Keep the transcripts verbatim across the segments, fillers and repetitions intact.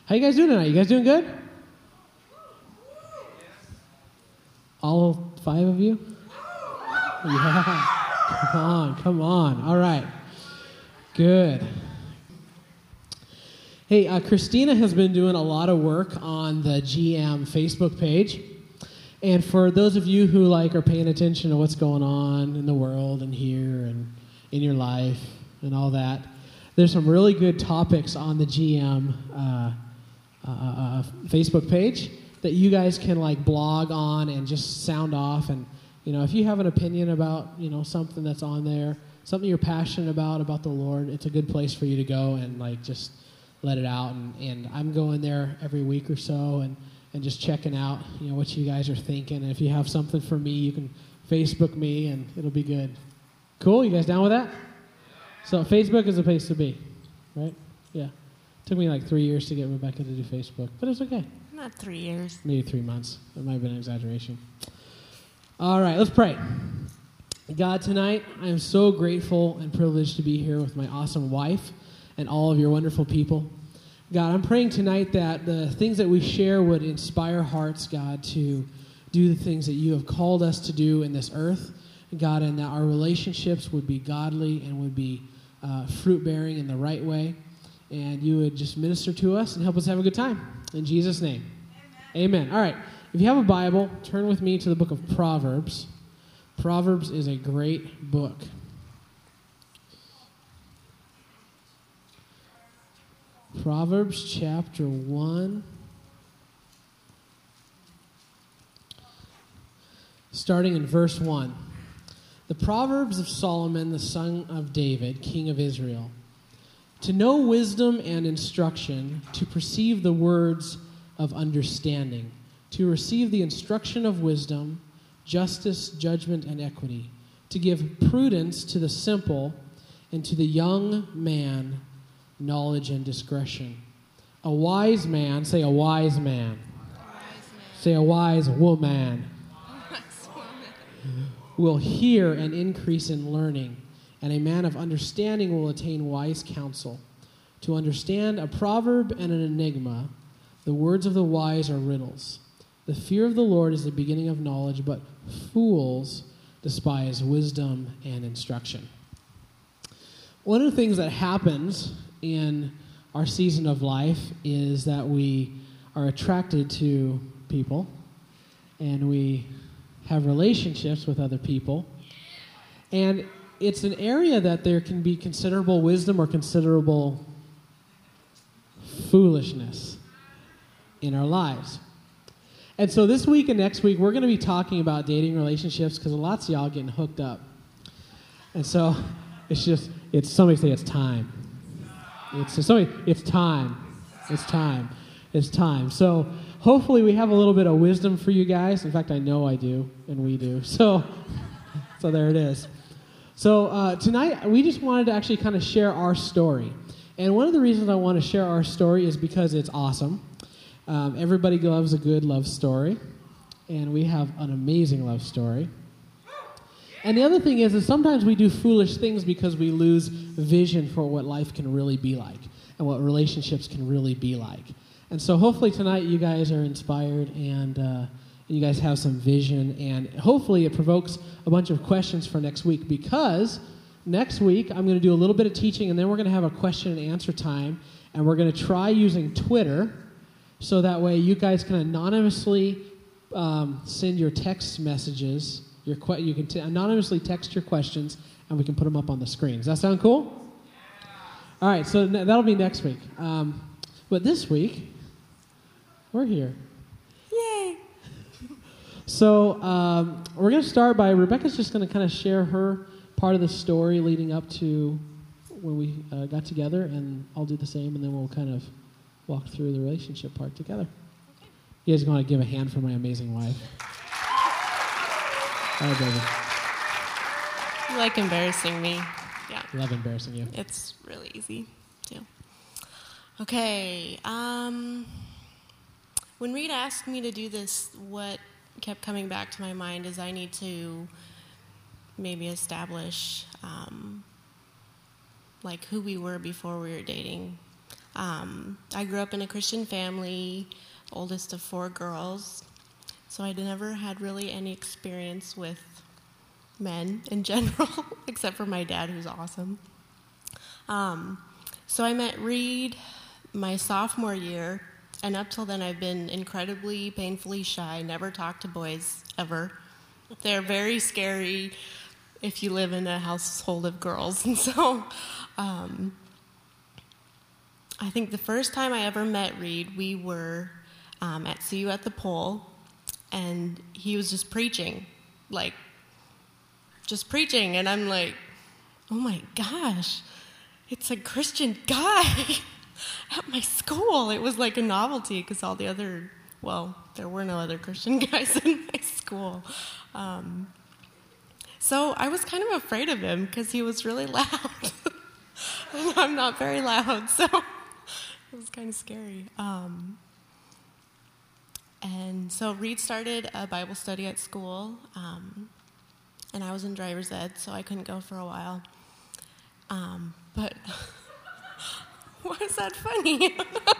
How you guys doing tonight? You guys doing good? All five of you? Yeah. Come on, come on. All right. Good. Hey, uh, Christina has been doing a lot of work on the G M Facebook page. And for those of you who like are paying attention to what's going on in the world and here and in your life and all that, there's some really good topics on the G M uh, uh, uh, Facebook page that you guys can like blog on and just sound off. And you know, if you have an opinion about you know something that's on there, something you're passionate about about the Lord, it's a good place for you to go and like just let it out. And, and I'm going there every week or so and. and just checking out, you know, what you guys are thinking. And if you have something for me, you can Facebook me, and it'll be good. Cool? You guys down with that? So Facebook is the place to be, right? Yeah. Took me like three years to get Rebecca to do Facebook, but it's okay. Not three years. Maybe three months. That might have been an exaggeration. All right, let's pray. God, tonight, I am so grateful and privileged to be here with my awesome wife and all of your wonderful people. God, I'm praying tonight that the things that we share would inspire hearts, God, to do the things that you have called us to do in this earth, God, and that our relationships would be godly and would be uh, fruit-bearing in the right way, and you would just minister to us and help us have a good time. In Jesus' name, amen. Amen. All right, if you have a Bible, turn with me to the book of Proverbs. Proverbs is a great book. Proverbs chapter one, starting in verse one. The Proverbs of Solomon, the son of David, king of Israel. To know wisdom and instruction, to perceive the words of understanding, to receive the instruction of wisdom, justice, judgment, and equity, to give prudence to the simple, and to the young man knowledge and discretion. A wise man, say a wise man. A wise man. Say a wise woman. A wise woman. Will hear and increase in learning, and a man of understanding will attain wise counsel. To understand a proverb and an enigma, the words of the wise are riddles. The fear of the Lord is the beginning of knowledge, but fools despise wisdom and instruction. One of the things that happens in our season of life is that we are attracted to people and we have relationships with other people. And it's an area that there can be considerable wisdom or considerable foolishness in our lives. And so this week and next week, we're going to be talking about dating relationships because lots of y'all getting hooked up. And so it's just, it's somebody say it's time. It's somebody, it's time. It's time. It's time. So hopefully we have a little bit of wisdom for you guys. In fact, I know I do, and we do. So, so there it is. So uh, tonight we just wanted to actually kind of share our story. And one of the reasons I want to share our story is because it's awesome. Um, everybody loves a good love story, and we have an amazing love story. And the other thing is that sometimes we do foolish things because we lose vision for what life can really be like and what relationships can really be like. And so hopefully tonight you guys are inspired and uh, you guys have some vision, and hopefully it provokes a bunch of questions for next week, because next week I'm going to do a little bit of teaching, and then we're going to have a question and answer time, and we're going to try using Twitter so that way you guys can anonymously um, send your text messages. Your que- you can t- anonymously text your questions, and we can put them up on the screen. Does that sound cool? Yeah. All right, so n- that'll be next week. Um, but this week, we're here. Yay! So um, we're going to start by, Rebecca's just going to kind of share her part of the story leading up to when we uh, got together, and I'll do the same, and then we'll kind of walk through the relationship part together. Okay. You guys want to give a hand for my amazing wife? All right, baby. You like embarrassing me. Yeah. Love embarrassing you. It's really easy, too. Okay. Um, when Reed asked me to do this, what kept coming back to my mind is I need to maybe establish, um, like, who we were before we were dating. Um, I grew up in a Christian family, oldest of four girls, so I never had really any experience with men in general, except for my dad, who's awesome. Um, so I met Reed my sophomore year, and up till then I've been incredibly painfully shy, never talked to boys ever. They're very scary if you live in a household of girls, and so um, I think the first time I ever met Reed, we were um, at See You at the Pole, and he was just preaching, like, just preaching, and I'm like, oh my gosh, it's a Christian guy at my school. It was like a novelty, because all the other, well, there were no other Christian guys in my school. Um, so I was kind of afraid of him, because he was really loud. And I'm not very loud, so it was kind of scary. Um, and so Reed started a Bible study at school, um, and I was in driver's ed, so I couldn't go for a while. Um, but why is that funny?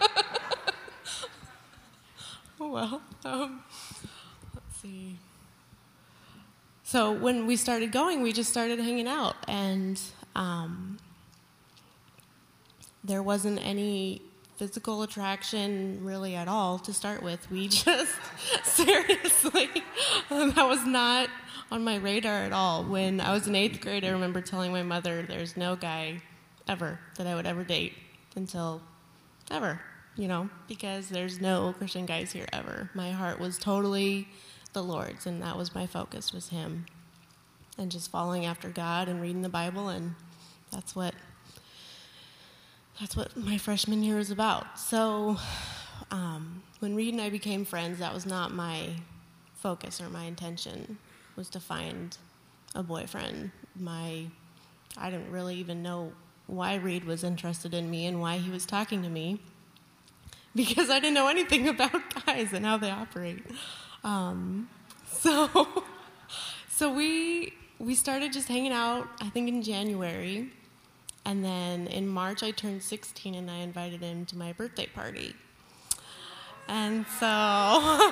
Oh, well, um, let's see. So when we started going, we just started hanging out, and um, there wasn't any physical attraction really at all to start with. We just, seriously, that was not on my radar at all. When I was in eighth grade, I remember telling my mother there's no guy ever that I would ever date until ever, you know, because there's no Christian guys here ever. My heart was totally the Lord's, and that was my focus, was him. And just following after God and reading the Bible, and that's what That's what my freshman year was about. So um, when Reed and I became friends, that was not my focus or my intention, was to find a boyfriend. My, I didn't really even know why Reed was interested in me and why he was talking to me, because I didn't know anything about guys and how they operate. Um, so so we we started just hanging out, I think in January. And then in March, I turned sixteen, and I invited him to my birthday party. And so,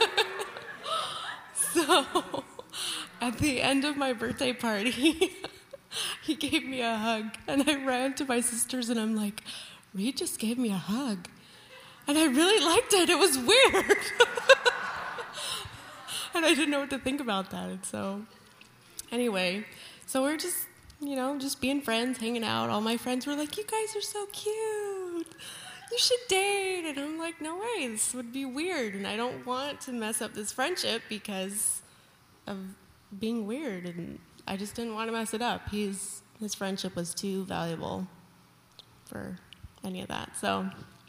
so at the end of my birthday party, he gave me a hug. And I ran to my sisters, and I'm like, Reed just gave me a hug. And I really liked it. It was weird. And I didn't know what to think about that. And so, anyway, so we're just, you know, just being friends, hanging out. All my friends were like, you guys are so cute. You should date. And I'm like, no way, this would be weird. And I don't want to mess up this friendship because of being weird. And I just didn't want to mess it up. He's, his friendship was too valuable for any of that. So,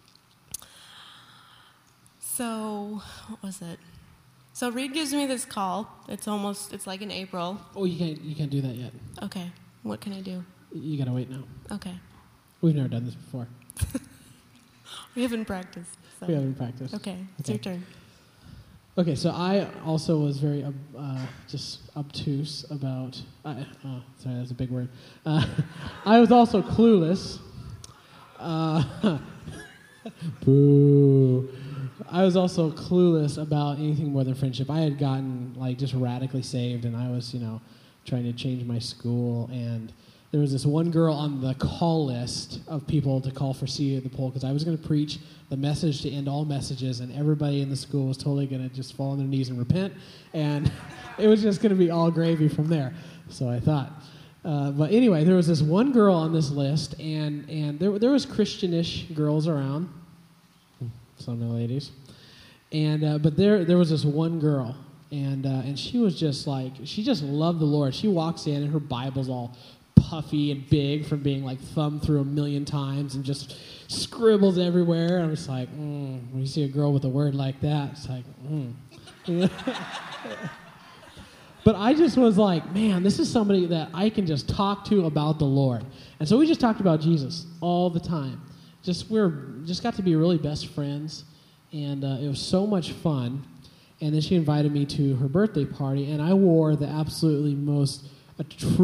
so what was it? So Reed gives me this call. It's almost, it's like in April. Oh, you can't, you can't do that yet. Okay. What can I do? You gotta wait now. Okay. We've never done this before. We haven't practiced. So. We haven't practiced. Okay, it's Okay. your turn. Okay, so I also was very uh, uh, just obtuse about. Uh, oh, sorry, that's a big word. Uh, I was also clueless. Uh, boo. I was also clueless about anything more than friendship. I had gotten like just radically saved, and I was, you know, trying to change my school, and there was this one girl on the call list of people to call for See You at the Pole, because I was going to preach the message to end all messages, and everybody in the school was totally going to just fall on their knees and repent, and it was just going to be all gravy from there. So I thought. Uh, but anyway, there was this one girl on this list, and, and there, there was Christianish girls around, some of the ladies, and uh, but there there was this one girl. And uh, and she was just like, she just loved the Lord. She walks in, and her Bible's all puffy and big from being like thumbed through a million times and just scribbles everywhere. And I was like, mm. When you see a girl with a word like that, it's like, mm. But I just was like, man, this is somebody that I can just talk to about the Lord. And so we just talked about Jesus all the time. Just we're just got to be really best friends, and uh, it was so much fun. And then she invited me to her birthday party, and I wore the absolutely most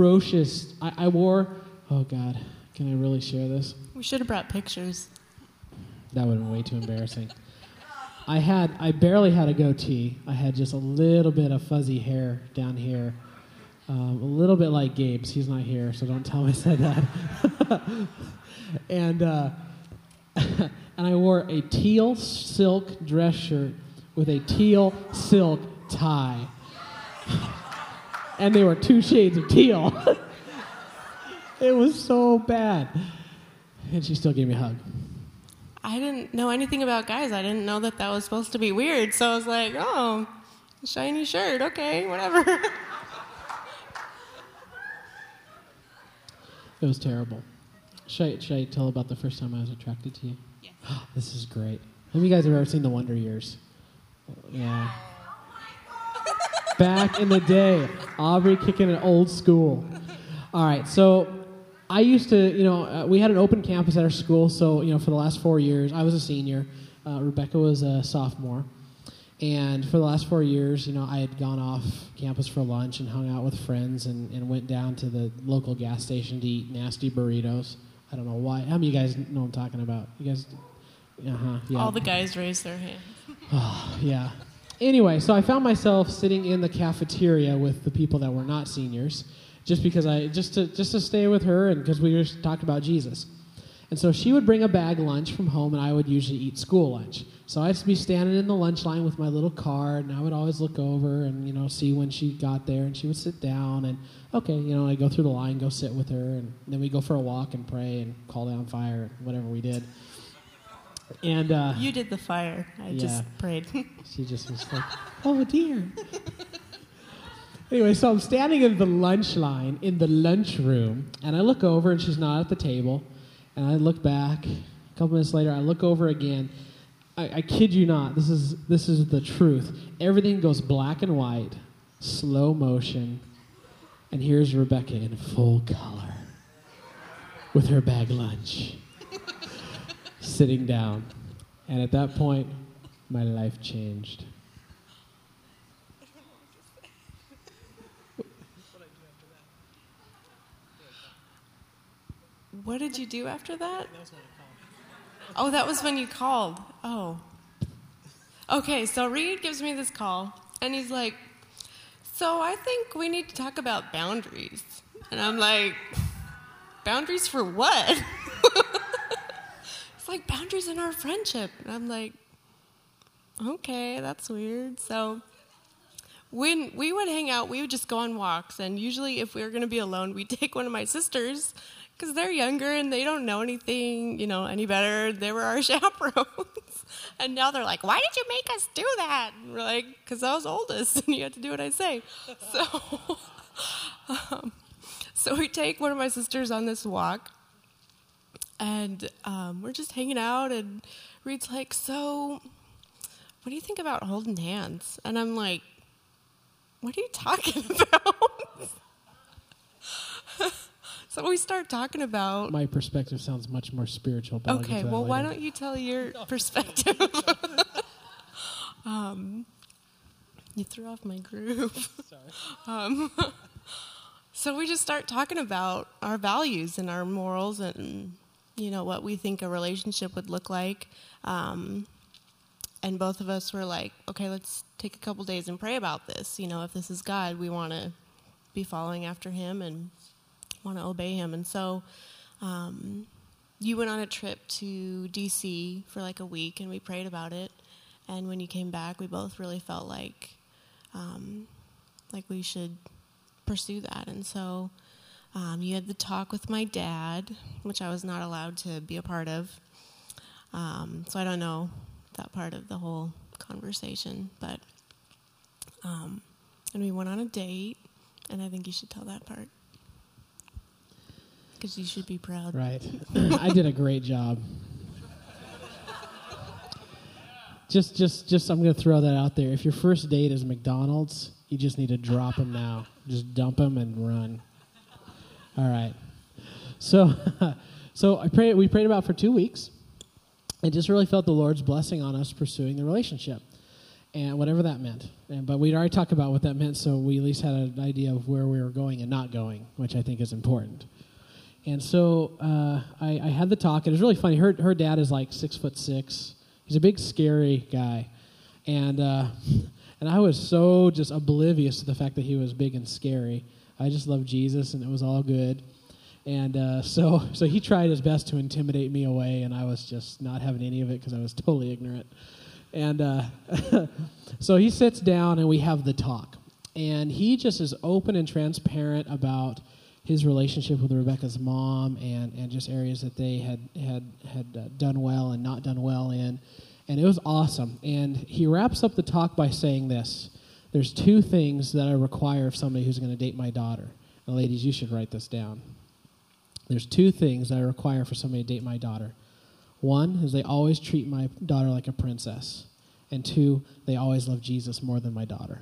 atrocious, I, I wore, oh God, can I really share this? We should have brought pictures. That would have been way too embarrassing. I had, I barely had a goatee. I had just a little bit of fuzzy hair down here. Um, a little bit like Gabe's. He's not here, so don't tell him I said that. and uh, and I wore a teal silk dress shirt with a teal silk tie. And they were two shades of teal. It was so bad. And she still gave me a hug. I didn't know anything about guys. I didn't know that that was supposed to be weird. So I was like, oh, shiny shirt. Okay, whatever. It was terrible. Should I, should I tell about the first time I was attracted to you? Yes. This is great. Have you guys ever seen The Wonder Years? Yeah. Back in the day, Aubrey kicking it old school. All right, so I used to, you know, uh, we had an open campus at our school, so, you know, for the last four years, I was a senior, uh, Rebecca was a sophomore, and for the last four years, you know, I had gone off campus for lunch and hung out with friends and, and went down to the local gas station to eat nasty burritos. I don't know why. How many of you guys know what I'm talking about? You guys, uh-huh, yeah. All the guys raised their hands. Oh, yeah. Anyway, so I found myself sitting in the cafeteria with the people that were not seniors, just because I just to just to stay with her, and because we just talked about Jesus. And so she would bring a bag lunch from home, and I would usually eat school lunch. So I'd be standing in the lunch line with my little card, and I would always look over and, you know, see when she got there, and she would sit down, and okay, you know, I'd go through the line, go sit with her, and then we'd go for a walk and pray and call down fire, whatever we did. And uh, you did the fire. I yeah, just prayed. She just was like, oh, dear. Anyway, so I'm standing in the lunch line, in the lunchroom, and I look over, and she's not at the table. And I look back. A couple minutes later, I look over again. I, I kid you not. This is this is the truth. Everything goes black and white, slow motion, and here's Rebecca in full color with her bag lunch, sitting down. And at that point, my life changed. What did you do after that? Oh, that was when you called. Oh. Okay, so Reed gives me this call, and he's like, so I think we need to talk about boundaries. And I'm like, boundaries for what? It's like boundaries in our friendship. And I'm like, okay, that's weird. So when we would hang out, we would just go on walks, and usually if we were going to be alone, we'd take one of my sisters, because they're younger and they don't know anything, you know, any better. They were our chaperones. And now they're like, why did you make us do that? And we're like, because I was oldest and you had to do what I say. So, um, so we take one of my sisters on this walk, and um, we're just hanging out, and Reed's like, so what do you think about holding hands? And I'm like, what are you talking about? So we start talking about... My perspective sounds much more spiritual. But okay, well, later. Why don't you tell your perspective? um, you threw off my groove. Sorry. Um, so we just start talking about our values and our morals and, you know, what we think a relationship would look like. Um, and both of us were like, okay, let's take a couple days and pray about this. You know, if this is God, we want to be following after him and want to obey him. And so um, you went on a trip to D C for like a week, and we prayed about it. And when you came back, we both really felt like um, like we should pursue that. And so um, you had the talk with my dad, which I was not allowed to be a part of. Um, so I don't know that part of the whole conversation. But um, and we went on a date, and I think you should tell that part. Because you should be proud. Right. I did a great job. Just, just, just. I'm going to throw that out there. If your first date is McDonald's, you just need to drop them now. Just dump them and run. All right. So, so I prayed. We prayed about it for two weeks, and just really felt the Lord's blessing on us pursuing the relationship, and whatever that meant. And but we'd already talked about what that meant, so we at least had an idea of where we were going and not going, which I think is important. And so uh, I, I had the talk. And it was really funny. Her her dad is like six foot six. He's a big, scary guy. And uh, and I was so just oblivious to the fact that he was big and scary. I just loved Jesus, and it was all good. And uh, so so he tried his best to intimidate me away, and I was just not having any of it because I was totally ignorant. And uh, so he sits down, and we have the talk. And he just is open and transparent about his relationship with Rebecca's mom and, and just areas that they had had had uh, done well and not done well in. And it was awesome. And he wraps up the talk by saying this: there's two things that I require of somebody who's going to date my daughter. And ladies, you should write this down. There's two things that I require for somebody to date my daughter. One is they always treat my daughter like a princess. And two, they always love Jesus more than my daughter.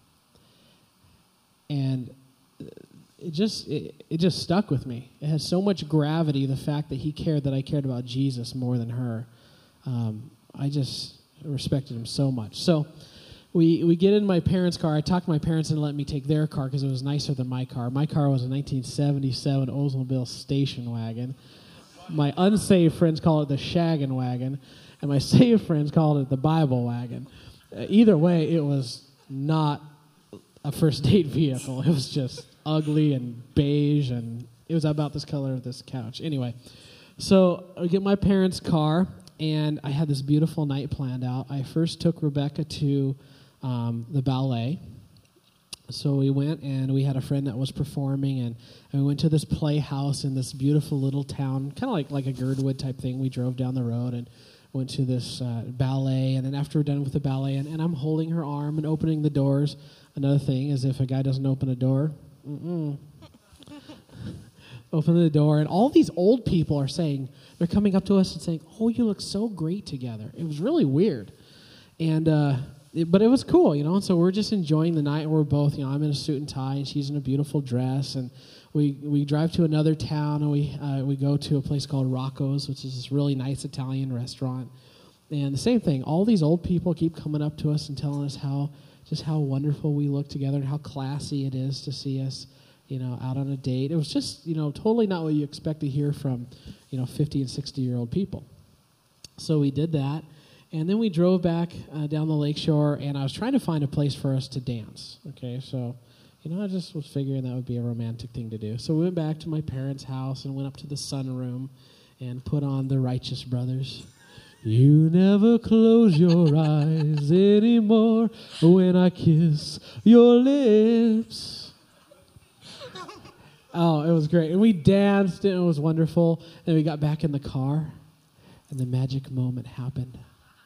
And it just it, it just stuck with me. It has so much gravity, the fact that he cared that I cared about Jesus more than her. Um, I just respected him so much. So we we get in my parents' car. I talked my parents into letting me take their car because it was nicer than my car. My car was a nineteen seventy-seven Oldsmobile station wagon. My unsaved friends call it the shaggin' wagon, and my saved friends called it the Bible wagon. Uh, either way, it was not a first date vehicle. It was just ugly and beige, and it was about this color of this couch. Anyway, so I get my parents' car, and I had this beautiful night planned out. I first took Rebecca to um, the ballet. So we went, and we had a friend that was performing, and, and we went to this playhouse in this beautiful little town, kind of like, like a Girdwood type thing. We drove down the road and went to this uh, ballet, and then after we're done with the ballet, and, and I'm holding her arm and opening the doors. Another thing is if a guy doesn't open a door, mm-mm. Open the door, and all these old people are saying, they're coming up to us and saying, oh, you look so great together. It was really weird. And, uh, it, but it was cool, you know, and so we're just enjoying the night. We're both, you know, I'm in a suit and tie, and she's in a beautiful dress, and we we drive to another town, and we uh, we go to a place called Rocco's, which is this really nice Italian restaurant. And the same thing, all these old people keep coming up to us and telling us how, just how wonderful we look together and how classy it is to see us, you know, out on a date. It was just, you know, totally not what you expect to hear from, you know, fifty and sixty-year-old people. So we did that, and then we drove back uh, down the lakeshore, and I was trying to find a place for us to dance. Okay, so, you know, I just was figuring that would be a romantic thing to do. So we went back to my parents' house and went up to the sunroom and put on the Righteous Brothers. You never close your eyes anymore when I kiss your lips. Oh, it was great. And we danced, and it was wonderful. And we got back in the car, and the magic moment happened.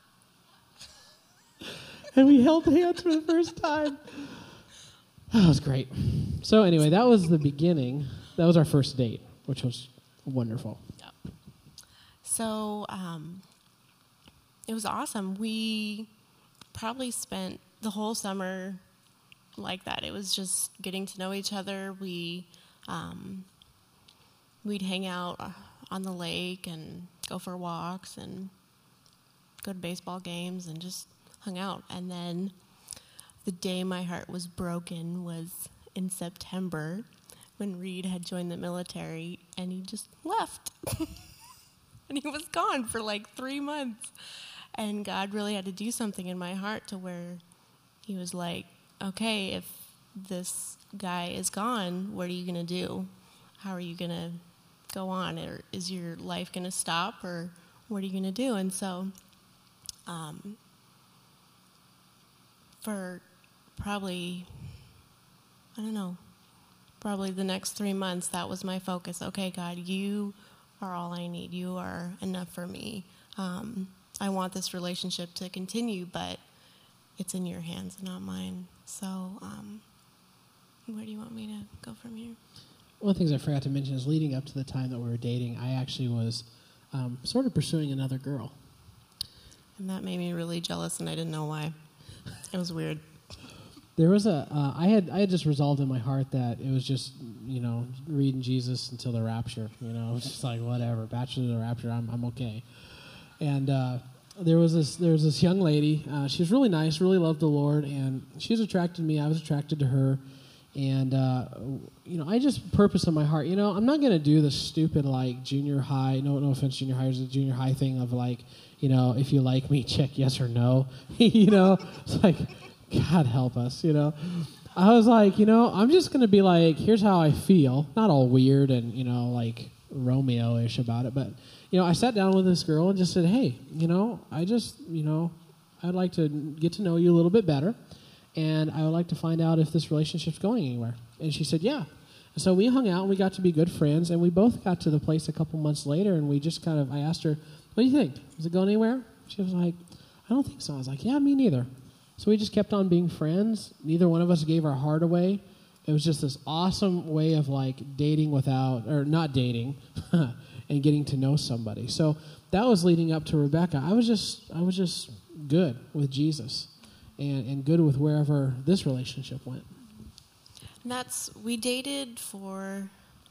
And we held hands for the first time. That was great. So anyway, that was the beginning. That was our first date, which was wonderful. Yep. So um, it was awesome. We probably spent the whole summer like that. It was just getting to know each other. We... Um, we'd hang out on the lake and go for walks and go to baseball games and just hung out. And then the day my heart was broken was in September when Reed had joined the military, and he just left. And he was gone for like three months. And God really had to do something in my heart to where he was like, okay, if this guy is gone, what are you going to do? How are you going to go on? Or is your life going to stop? Or what are you going to do? And so um, for probably, I don't know, probably the next three months, that was my focus. Okay, God, you are all I need. You are enough for me. Um, I want this relationship to continue, but it's in your hands, not mine. So, um, where do you want me to go from here? One of the things I forgot to mention is leading up to the time that we were dating, I actually was um, sort of pursuing another girl. And that made me really jealous, and I didn't know why. It was weird. There was a, uh, I had I had just resolved in my heart that it was just, you know, reading Jesus until the rapture. You know, it was just like, whatever, bachelor to the rapture, I'm I'm okay. And uh, there was this there was this young lady. Uh, she was really nice, really loved the Lord, and she was attracted to me. I was attracted to her. And, uh, you know, I just purpose in my heart, you know, I'm not going to do the stupid, like, junior high, no no offense, junior high, is a junior high thing of, like, you know, if you like me, check yes or no. You know, it's like, God help us, you know. I was like, you know, I'm just going to be like, here's how I feel. Not all weird and, you know, like Romeo-ish about it. But, you know, I sat down with this girl and just said, hey, you know, I just, you know, I'd like to get to know you a little bit better. And I would like to find out if this relationship's going anywhere. And she said, yeah. And so we hung out and we got to be good friends. And we both got to the place a couple months later. And we just kind of, I asked her, what do you think? Is it going anywhere? She was like, I don't think so. I was like, yeah, me neither. So we just kept on being friends. Neither one of us gave our heart away. It was just this awesome way of like dating without, or not dating, and getting to know somebody. So that was leading up to Rebecca. I was just, I was just good with Jesus. And, and good with wherever this relationship went. And that's, we dated for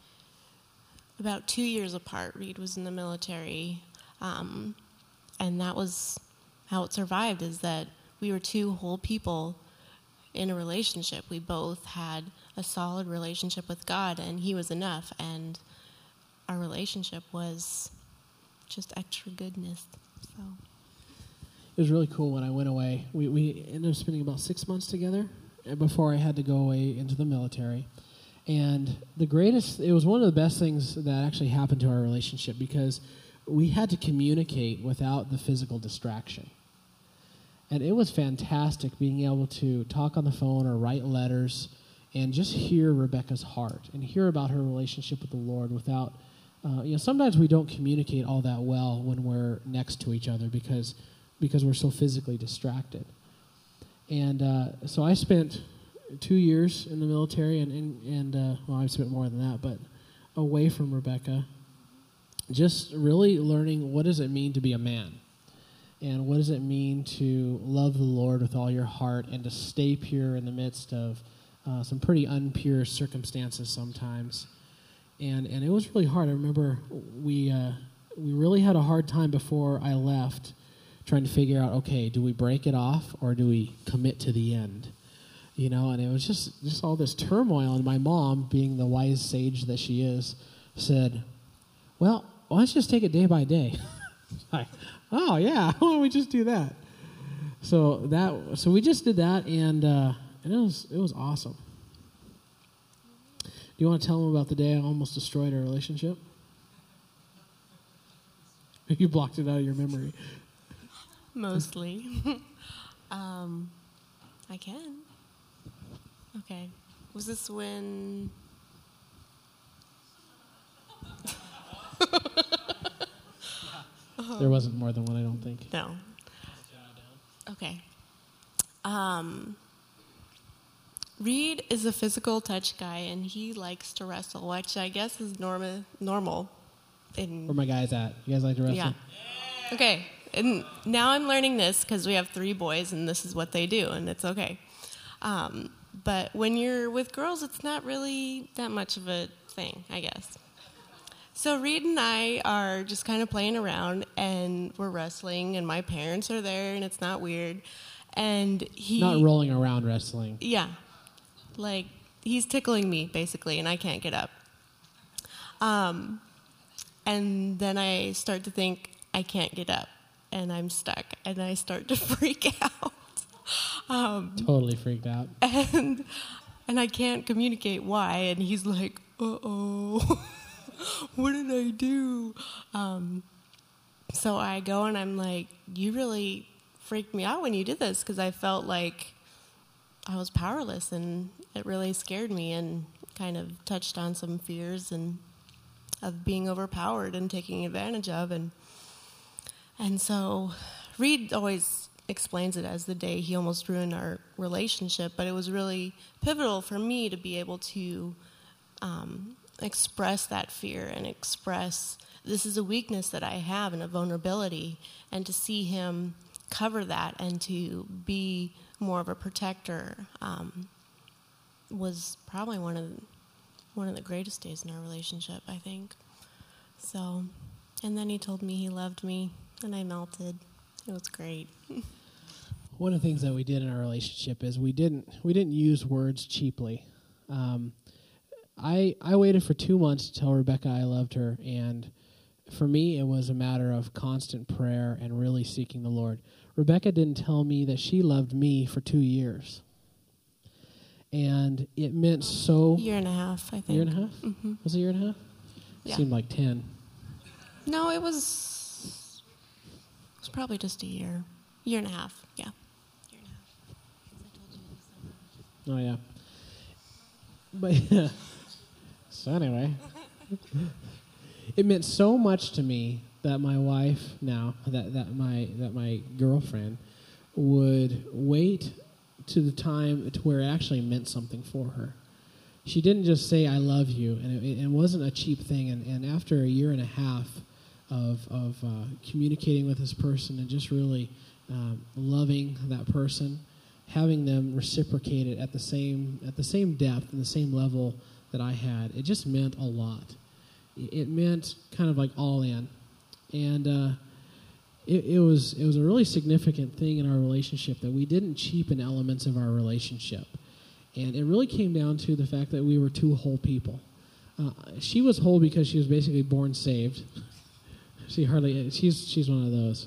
about two years apart. Reed was in the military. Um, and that was how it survived, is that we were two whole people in a relationship. We both had a solid relationship with God, and He was enough. And our relationship was just extra goodness. So... It was really cool when I went away. We we ended up spending about six months together before I had to go away into the military. And the greatest, it was one of the best things that actually happened to our relationship because we had to communicate without the physical distraction. And it was fantastic being able to talk on the phone or write letters and just hear Rebecca's heart and hear about her relationship with the Lord without, uh, you know, sometimes we don't communicate all that well when we're next to each other because because we're so physically distracted. And uh, so I spent two years in the military, and, and, and uh, well, I've spent more than that, but away from Rebecca, just really learning what does it mean to be a man, and what does it mean to love the Lord with all your heart and to stay pure in the midst of uh, some pretty unpure circumstances sometimes. And and it was really hard. I remember we uh, we really had a hard time before I left trying to figure out, okay, do we break it off or do we commit to the end? You know, and it was just, just all this turmoil. And my mom, being the wise sage that she is, said, well, why don't you just take it day by day? Like, oh, yeah, why don't we just do that? So that, so we just did that, and, uh, and it was it was awesome. Do you want to tell them about the day I almost destroyed our relationship? You blocked it out of your memory. Mostly. um, I can. Okay. Was this when... There wasn't more than one, I don't think. No. Okay. Um, Reed is a physical touch guy, and he likes to wrestle, which I guess is norma- normal. In, Where my guys at? You guys like to wrestle? Yeah. Okay. And now I'm learning this because we have three boys, and this is what they do, and it's okay. Um, but when you're with girls, it's not really that much of a thing, I guess. So Reed and I are just kind of playing around, and we're wrestling, and my parents are there, and it's not weird. And he... Not rolling around wrestling. Yeah. Like, he's tickling me, basically, and I can't get up. Um, and then I start to think, I can't get up, and I'm stuck, and I start to freak out. Um, totally freaked out. And and I can't communicate why, and he's like, uh-oh, what did I do? Um, so I go, and I'm like, you really freaked me out when you did this, because I felt like I was powerless, and it really scared me and kind of touched on some fears and of being overpowered and taken advantage of. And and so Reed always explains it as the day he almost ruined our relationship, but it was really pivotal for me to be able to um, express that fear and express this is a weakness that I have and a vulnerability, and to see him cover that and to be more of a protector um, was probably one of the, one of the greatest days in our relationship, I think. So, and then he told me he loved me, and I melted. It was great. One of the things that we did in our relationship is we didn't we didn't use words cheaply. Um, I I waited for two months to tell Rebecca I loved her, and for me, it was a matter of constant prayer and really seeking the Lord. Rebecca didn't tell me that she loved me for two years. And it meant so... Year and a half, I think. Year and a half? Mm-hmm. Was it a year and a half? Yeah. It seemed like ten. No, it was... It was probably just a year. Year and a half, yeah. Year and a half. Oh, yeah. But, yeah. So anyway... It meant so much to me that my wife now, that, that my that my girlfriend, would wait to the time to where it actually meant something for her. She didn't just say, I love you, and it, it wasn't a cheap thing. And, and after a year and a half of, of uh, communicating with this person and just really um, loving that person, having them reciprocate it at the same at the same depth and the same level that I had, it just meant a lot. It meant kind of like all in, and uh, it, it was it was a really significant thing in our relationship that we didn't cheapen elements of our relationship, and it really came down to the fact that we were two whole people. Uh, she was whole because she was basically born saved. She hardly she's she's one of those,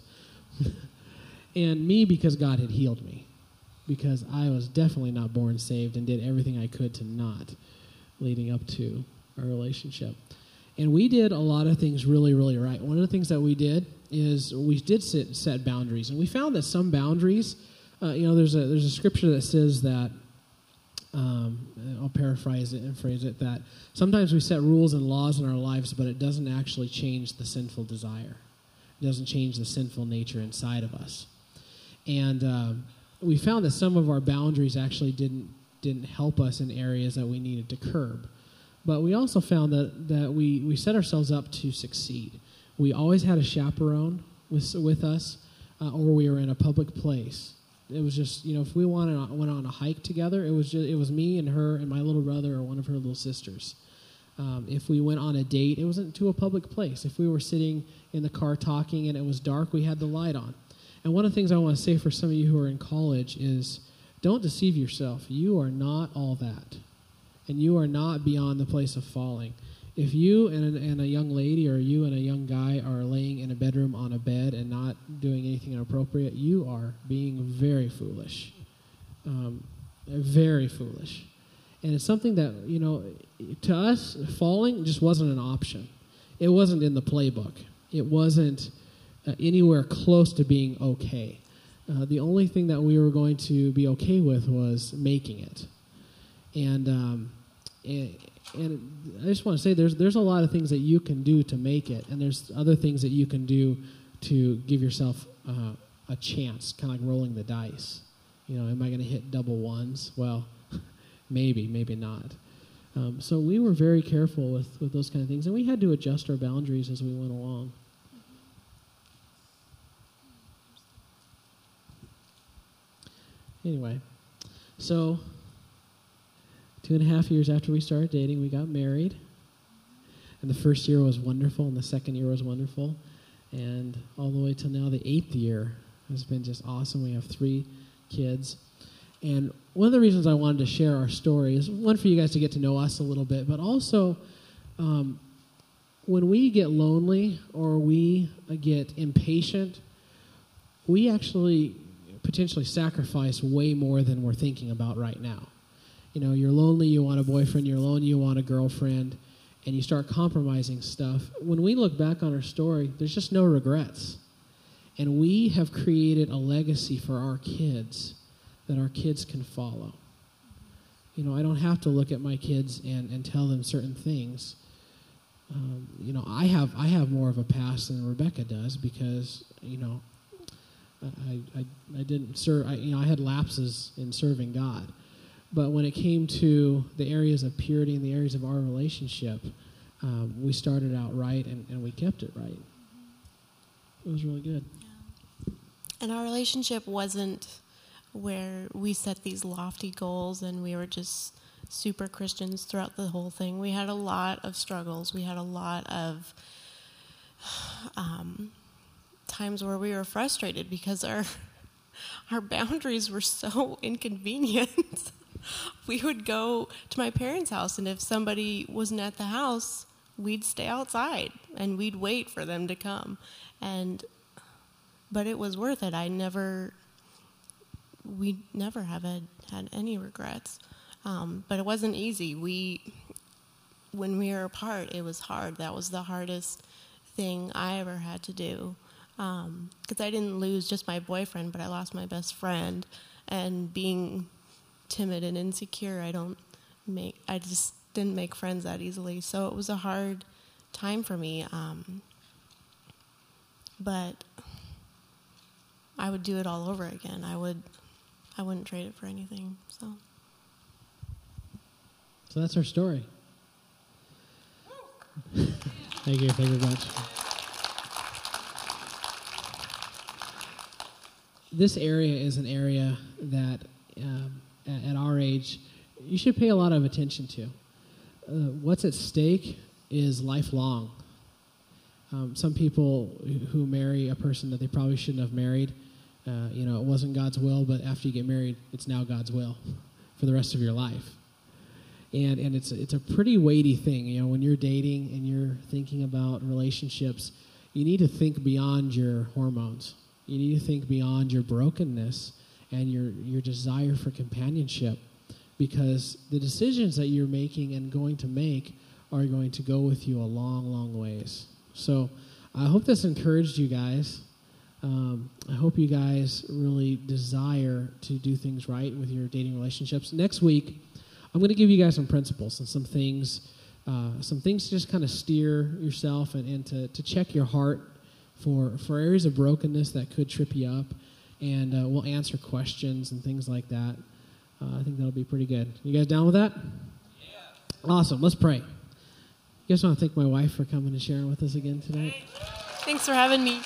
and me because God had healed me, because I was definitely not born saved and did everything I could to not, leading up to our relationship. And we did a lot of things really, really right. One of the things that we did is we did set, set boundaries. And we found that some boundaries, uh, you know, there's a there's a scripture that says that, um, I'll paraphrase it and phrase it, that sometimes we set rules and laws in our lives, but it doesn't actually change the sinful desire. It doesn't change the sinful nature inside of us. And um, we found that some of our boundaries actually didn't didn't help us in areas that we needed to curb. But we also found that, that we, we set ourselves up to succeed. We always had a chaperone with with us, uh, or we were in a public place. It was just, you know, if we wanted, went on a hike together, it was just, it was me and her and my little brother or one of her little sisters. Um, if we went on a date, it wasn't to a public place. If we were sitting in the car talking and it was dark, we had the light on. And one of the things I want to say for some of you who are in college is, don't deceive yourself. You are not all that. And you are not beyond the place of falling. If you and a, and a young lady or you and a young guy are laying in a bedroom on a bed and not doing anything inappropriate, you are being very foolish. Um, very foolish. And it's something that, you know, to us, falling just wasn't an option. It wasn't in the playbook. It wasn't uh, anywhere close to being okay. Uh, the only thing that we were going to be okay with was making it. And, um, and and I just want to say there's there's a lot of things that you can do to make it, and there's other things that you can do to give yourself uh, a chance, kind of like rolling the dice. You know, am I going to hit double ones? Well, maybe, maybe not. Um, so we were very careful with, with those kind of things, and we had to adjust our boundaries as we went along. Anyway, so... Two and a half years after we started dating, we got married. And the first year was wonderful, and the second year was wonderful. And all the way till now, the eighth year has been just awesome. We have three kids. And one of the reasons I wanted to share our story is, one, for you guys to get to know us a little bit, but also um, when we get lonely or we get impatient, we actually potentially sacrifice way more than we're thinking about right now. You know, you're lonely, you want a boyfriend, you're lonely, you want a girlfriend, and you start compromising stuff. When we look back on our story, there's just no regrets. And we have created a legacy for our kids that our kids can follow. You know, I don't have to look at my kids and, and tell them certain things. Um, you know, I have I have more of a past than Rebecca does because, you know, I I, I didn't serve, I, you know, I had lapses in serving God. But when it came to the areas of purity and the areas of our relationship, um, we started out right and, and we kept it right. It was really good. Yeah. And our relationship wasn't where we set these lofty goals and we were just super Christians throughout the whole thing. We had a lot of struggles. We had a lot of um, times where we were frustrated because our our boundaries were so inconvenient. we would go to my parents' house, and if somebody wasn't at the house, we'd stay outside and we'd wait for them to come. And but it was worth it. I never, we never have had, had any regrets. Um, but it wasn't easy. We, when we were apart, it was hard. That was the hardest thing I ever had to do. Um, 'cause I didn't lose just my boyfriend, but I lost my best friend. And being timid and insecure, I don't make, I just didn't make friends that easily. So it was a hard time for me. Um, but I would do it all over again. I would, I wouldn't trade it for anything. So, so that's our story. Thank you. Thank you very much. This area is an area that, um, at, at our age, you should pay a lot of attention to. Uh, what's at stake is lifelong. Um, some people who marry a person that they probably shouldn't have married, uh, you know, it wasn't God's will, but after you get married, it's now God's will for the rest of your life. And and it's it's a pretty weighty thing. You know, when you're dating and you're thinking about relationships, you need to think beyond your hormones. You need to think beyond your brokenness and your your desire for companionship, because the decisions that you're making and going to make are going to go with you a long, long ways. So I hope this encouraged you guys. Um, I hope you guys really desire to do things right with your dating relationships. Next week, I'm going to give you guys some principles and some things, uh, some things to just kind of steer yourself and, and to, to check your heart for, for areas of brokenness that could trip you up. And uh, we'll answer questions and things like that. Uh, I think that'll be pretty good. You guys down with that? Yeah. Awesome. Let's pray. You guys want to thank my wife for coming and sharing with us again tonight? Thanks for having me.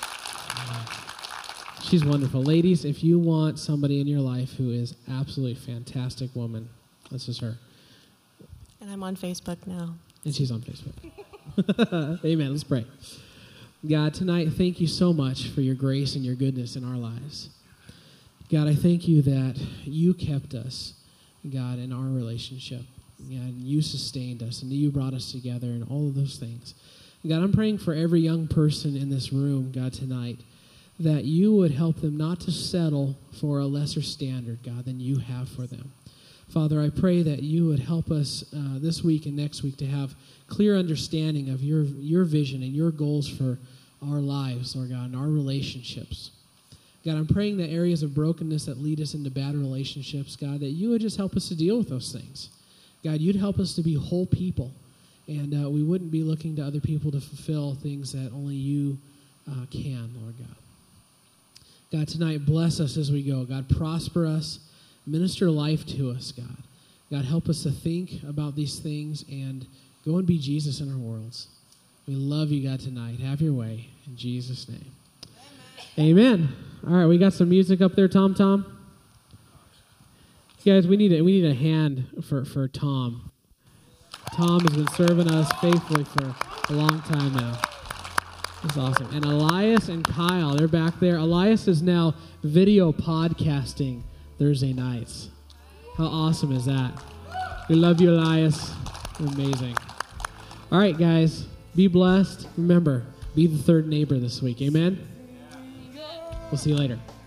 She's wonderful. Ladies, if you want somebody in your life who is absolutely fantastic woman, this is her. And I'm on Facebook now. And she's on Facebook. Amen. Let's pray. God, tonight, thank you so much for your grace and your goodness in our lives. God, I thank you that you kept us, God, in our relationship. God, and you sustained us, and you brought us together, and all of those things. God, I'm praying for every young person in this room, God, tonight, that you would help them not to settle for a lesser standard, God, than you have for them. Father, I pray that you would help us uh, this week and next week to have clear understanding of your, your vision and your goals for our lives, Lord God, and our relationships. God, I'm praying that areas of brokenness that lead us into bad relationships, God, that you would just help us to deal with those things. God, you'd help us to be whole people, and uh, we wouldn't be looking to other people to fulfill things that only you uh, can, Lord God. God, tonight, bless us as we go. God, prosper us, minister life to us, God. God, help us to think about these things and go and be Jesus in our worlds. We love you, God, tonight. Have your way. In Jesus' name. Amen. Amen. All right, we got some music up there, Tom Tom. Guys, we need a, we need a hand for, for Tom. Tom has been serving us faithfully for a long time now. That's awesome. And Elias and Kyle, they're back there. Elias is now video podcasting Thursday nights. How awesome is that? We love you, Elias. You're amazing. All right, guys, be blessed. Remember, be the third neighbor this week. Amen? We'll see you later.